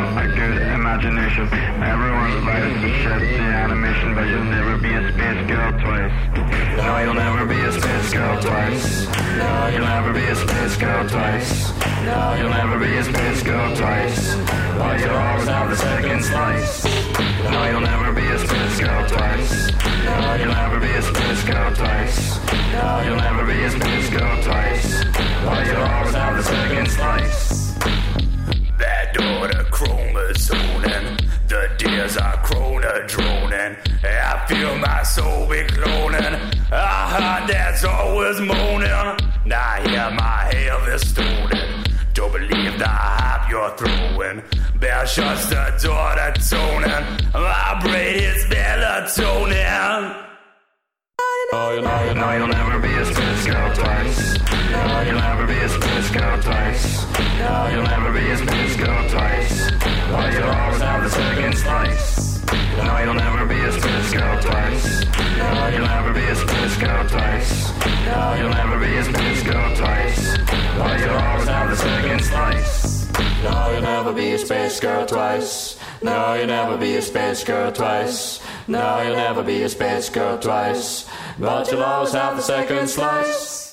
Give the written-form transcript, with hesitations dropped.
a good imagination. Everyone's biased to shit the animation, but you'll never be a space girl twice. No, you'll never be a space girl twice. No, you'll never be a space girl twice. No, you'll never be a space girl twice. But you'll always have the second slice. No, you'll never be a space girl twice. No, you'll never be a space girl twice. No, you'll never be a space girl twice. But you'll always have the second slice. That daughter chromosoning, the days are chrono droning. I feel my soul be cloning. A heart that's always moaning. I hear my heavy stoning. Don't believe the hype you're throwing. Bear shuts the door to toning. My brain is melatonin. No, you'll never be a space girl twice. No, you'll never be a space girl twice. No, you'll never be a space girl twice. But you'll always have the second slice. No, you'll never be a space girl twice. No, you'll never be a space girl twice. No, you'll never be a space girl twice. But you'll always have the second slice. No, you'll never be a space girl twice. No, you'll never be a space girl twice. No, you'll never be a space girl twice. But you'll always have the second slice.